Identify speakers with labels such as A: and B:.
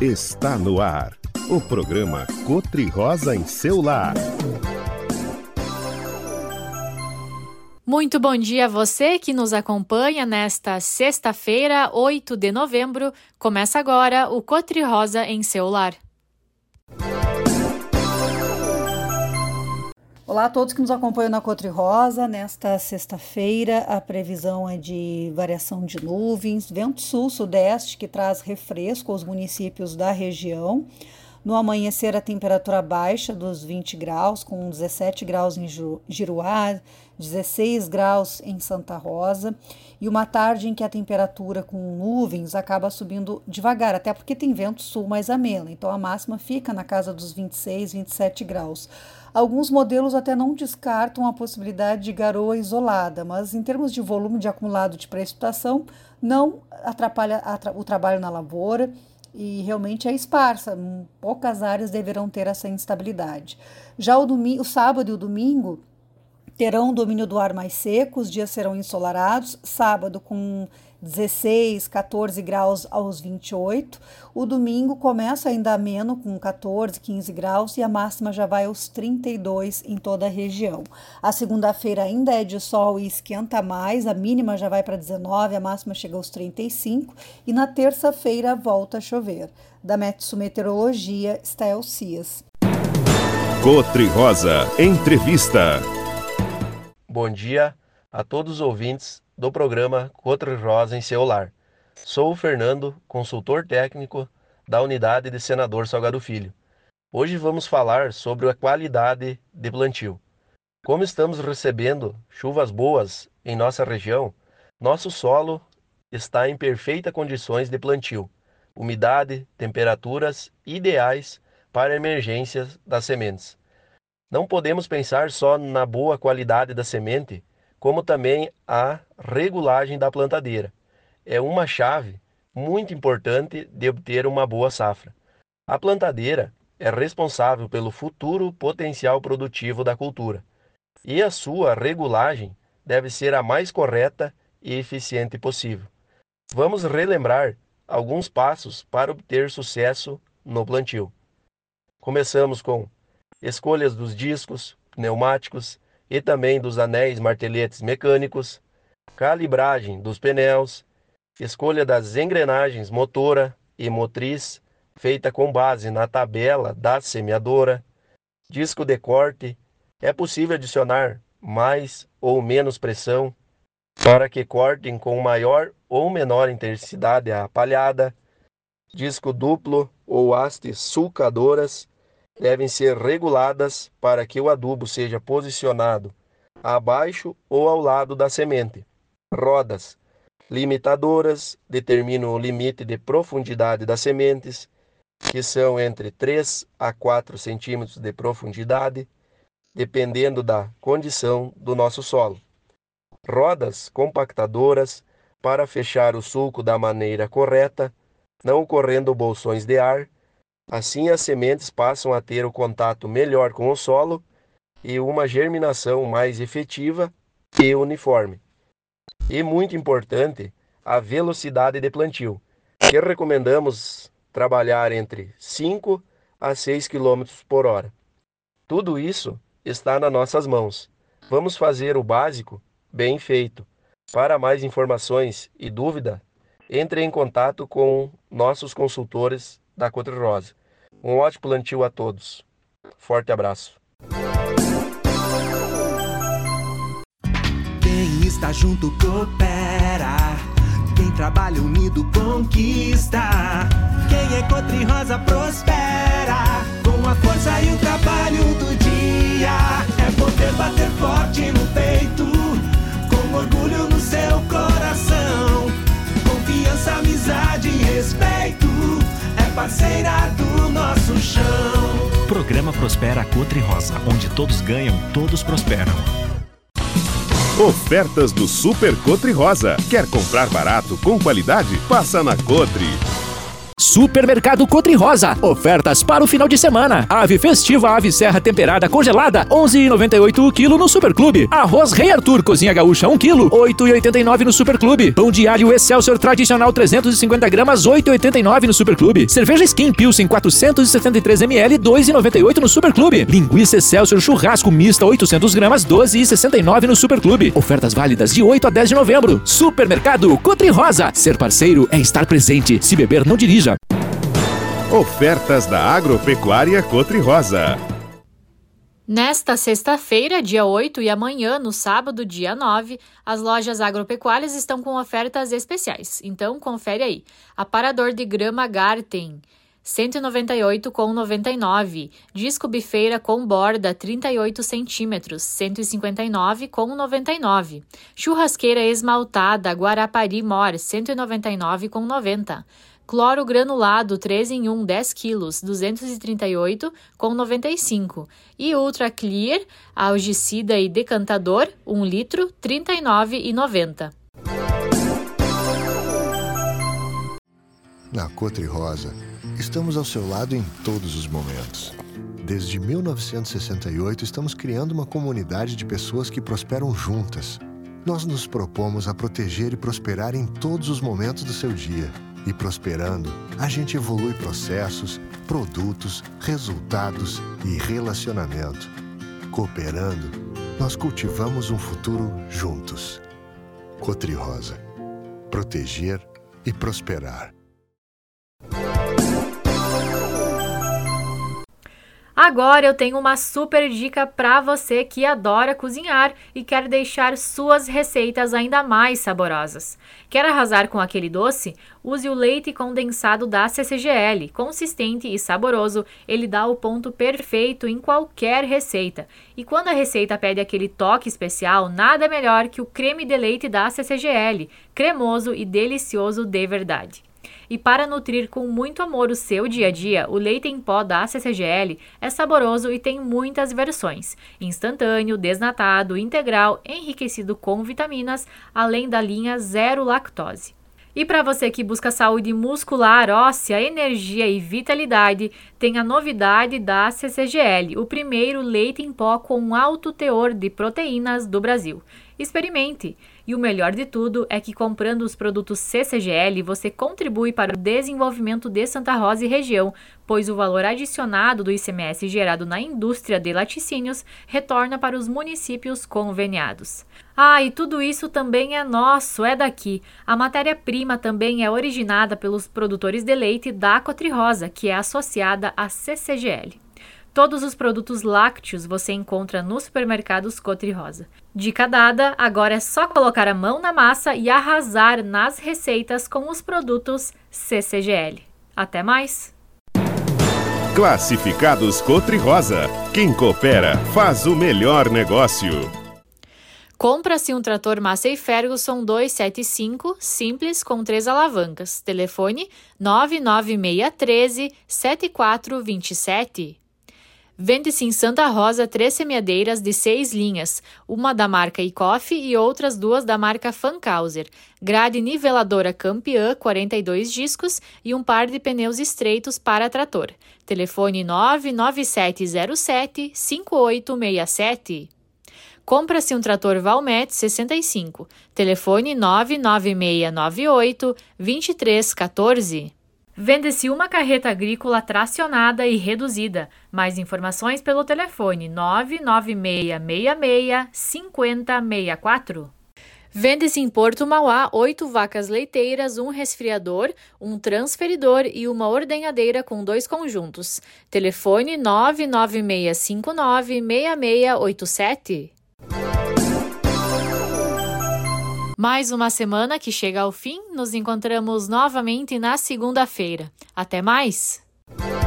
A: Está no ar, o programa Cotri-Rosa em seu lar.
B: Muito bom dia a você que nos acompanha nesta sexta-feira, 8 de novembro. Começa agora o Cotri-Rosa em seu lar.
C: Olá a todos que nos acompanham na Cotri-Rosa. Nesta sexta-feira, a previsão é de variação de nuvens, vento sul-sudeste que traz refresco aos municípios da região. No amanhecer, a temperatura baixa dos 20 graus, com 17 graus em Giruá, 16 graus em Santa Rosa, e uma tarde em que a temperatura com nuvens acaba subindo devagar, até porque tem vento sul mais ameno, então a máxima fica na casa dos 26, 27 graus. Alguns modelos até não descartam a possibilidade de garoa isolada, mas em termos de volume de acumulado de precipitação, não atrapalha o trabalho na lavoura, e realmente é esparsa, poucas áreas deverão ter essa instabilidade. Já o sábado e o domingo terão domínio do ar mais seco, os dias serão ensolarados, sábado com 16, 14 graus aos 28, o domingo começa ainda ameno com 14, 15 graus e a máxima já vai aos 32 em toda a região. A segunda-feira ainda é de sol e esquenta mais, a mínima já vai para 19, a máxima chega aos 35 e na terça-feira volta a chover. Da Metsu Meteorologia, Stael Cias.
A: Cotri-Rosa Entrevista.
D: Bom dia a todos os ouvintes do programa Cotri-Rosa em seu lar. Sou o Fernando, consultor técnico da unidade de Senador Salgado Filho. Hoje vamos falar sobre a qualidade de plantio. Como estamos recebendo chuvas boas em nossa região, nosso solo está em perfeitas condições de plantio, umidade, temperaturas ideais para emergências das sementes. Não podemos pensar só na boa qualidade da semente, como também a regulagem da plantadeira. É uma chave muito importante de obter uma boa safra. A plantadeira é responsável pelo futuro potencial produtivo da cultura, e a sua regulagem deve ser a mais correta e eficiente possível. Vamos relembrar alguns passos para obter sucesso no plantio. Começamos com escolhas dos discos, pneumáticos e também dos anéis marteletes mecânicos, calibragem dos pneus, escolha das engrenagens motora e motriz, feita com base na tabela da semeadora, disco de corte, é possível adicionar mais ou menos pressão para que cortem com maior ou menor intensidade a palhada, disco duplo ou hastes sulcadoras, devem ser reguladas para que o adubo seja posicionado abaixo ou ao lado da semente. Rodas limitadoras determinam o limite de profundidade das sementes, que são entre 3 a 4 centímetros de profundidade, dependendo da condição do nosso solo. Rodas compactadoras para fechar o sulco da maneira correta, não ocorrendo bolsões de ar. Assim, as sementes passam a ter o contato melhor com o solo e uma germinação mais efetiva e uniforme. E muito importante, a velocidade de plantio, que recomendamos trabalhar entre 5 a 6 km por hora. Tudo isso está nas nossas mãos. Vamos fazer o básico bem feito. Para mais informações e dúvida, entre em contato com nossos consultores da Cotri-Rosa. Um ótimo plantio a todos. Forte abraço.
E: Quem está junto coopera, quem trabalha unido conquista. Quem é Cotri-Rosa prospera, com a força e o trabalho do dia. É poder bater forte no peito, com orgulho no seu coração. Confiança, amizade e respeito, é parceira do nosso chão.
F: Programa Prospera Cotri-Rosa, onde todos ganham, todos prosperam.
A: Ofertas do Super Cotri-Rosa. Quer comprar barato com qualidade? Passa na Cotri.
G: Supermercado Cotrirosa. Ofertas para o final de semana. Ave festiva, ave serra temperada congelada, 11,98 o quilo no Superclube. Arroz Rei Arthur, cozinha gaúcha 1 quilo, 8,89 no Superclube. Pão diário Excelsior tradicional 350 gramas, 8,89 no Superclube. Cerveja Skin Pilsen 473 ml, 2,98 no Superclube. Linguiça Excelsior churrasco mista 800 gramas, 12,69 no Superclube. Ofertas válidas de 8 a 10 de novembro. Supermercado Cotrirosa. Ser parceiro é estar presente. Se beber, não dirija.
A: Ofertas da Agropecuária Cotrirosa.
B: Nesta sexta-feira, dia 8, e amanhã, no sábado, dia 9, as lojas agropecuárias estão com ofertas especiais. Então, confere aí. Aparador de grama Garten, 198,99. Disco bifeira com borda 38 centímetros, 159,99. Churrasqueira esmaltada Guarapari Mor, 199,90. Cloro granulado 3 em 1, 10 quilos, 238,95. E Ultra Clear, algicida e decantador, 1 litro, 39,90.
H: Na Cotrirosa, estamos ao seu lado em todos os momentos. Desde 1968, estamos criando uma comunidade de pessoas que prosperam juntas. Nós nos propomos a proteger e prosperar em todos os momentos do seu dia. E prosperando, a gente evolui processos, produtos, resultados e relacionamento. Cooperando, nós cultivamos um futuro juntos. Cotrirosa. Proteger e prosperar.
B: Agora eu tenho uma super dica para você que adora cozinhar e quer deixar suas receitas ainda mais saborosas. Quer arrasar com aquele doce? Use o leite condensado da CCGL. Consistente e saboroso, ele dá o ponto perfeito em qualquer receita. E quando a receita pede aquele toque especial, nada melhor que o creme de leite da CCGL, cremoso e delicioso de verdade. E para nutrir com muito amor o seu dia a dia, o leite em pó da CCGL é saboroso e tem muitas versões: instantâneo, desnatado, integral, enriquecido com vitaminas, além da linha zero lactose. E para você que busca saúde muscular, óssea, energia e vitalidade, tem a novidade da CCGL, o primeiro leite em pó com alto teor de proteínas do Brasil. Experimente! E o melhor de tudo é que comprando os produtos CCGL, você contribui para o desenvolvimento de Santa Rosa e região, pois o valor adicionado do ICMS gerado na indústria de laticínios retorna para os municípios conveniados. Ah, e tudo isso também é nosso, é daqui. A matéria-prima também é originada pelos produtores de leite da Cotrirosa, que é associada à CCGL. Todos os produtos lácteos você encontra nos supermercados Cotrirosa. Dica dada, agora é só colocar a mão na massa e arrasar nas receitas com os produtos CCGL. Até mais!
A: Classificados Cotrirosa. Quem coopera faz o melhor negócio.
B: Compra-se um trator Massey Ferguson 275, simples, com 3 alavancas. Telefone 99613-7427. Vende-se em Santa Rosa 3 semeadeiras de 6 linhas, uma da marca Icoff e outras 2 da marca Fankhauser, grade niveladora Campiã 42 discos e um par de pneus estreitos para trator. Telefone 99707-5867. Compra-se um trator Valmet 65, telefone 99698-2314. Vende-se uma carreta agrícola tracionada e reduzida. Mais informações pelo telefone 99666-5064. Vende-se em Porto Mauá 8 vacas leiteiras, um resfriador, um transferidor e uma ordenhadeira com 2 conjuntos. Telefone 99659-6687. Mais uma semana que chega ao fim, nos encontramos novamente na segunda-feira. Até mais!